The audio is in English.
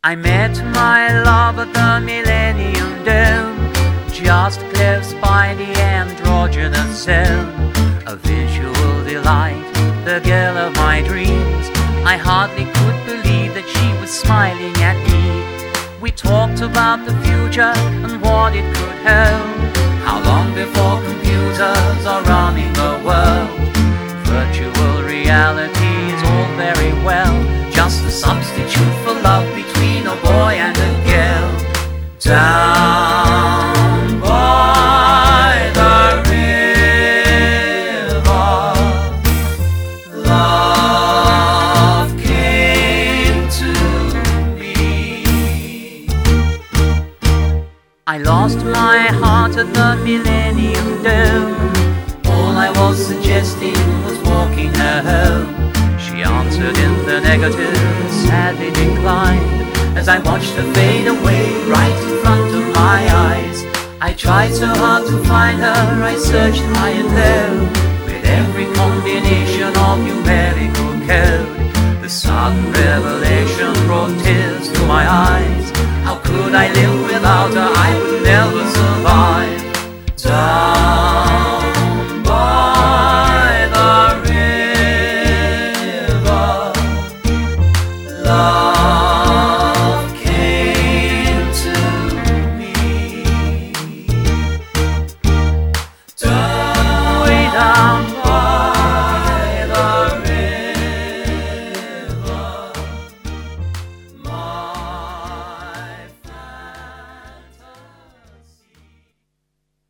I met my love at the Millennium Dome, just close by the androgynous zone. A visual delight, the girl of my dreams. I hardly could believe that she was smiling at me. We talked about the future and what it could hold. How long before computers are running the world? Virtual reality is all very well, just a substitute for love between a boy and a girl. Down by the river, love came to me. I lost my heart at the Millennium Dome. All I was suggesting was walking her home. She answered in the negative, sadly declined. As I watched her fade away right in front of my eyes, I tried so hard to find her, I searched high and low, with every combination of numerical code. The sudden revelation brought tears to my eyes. How could I live without her? I would never survive.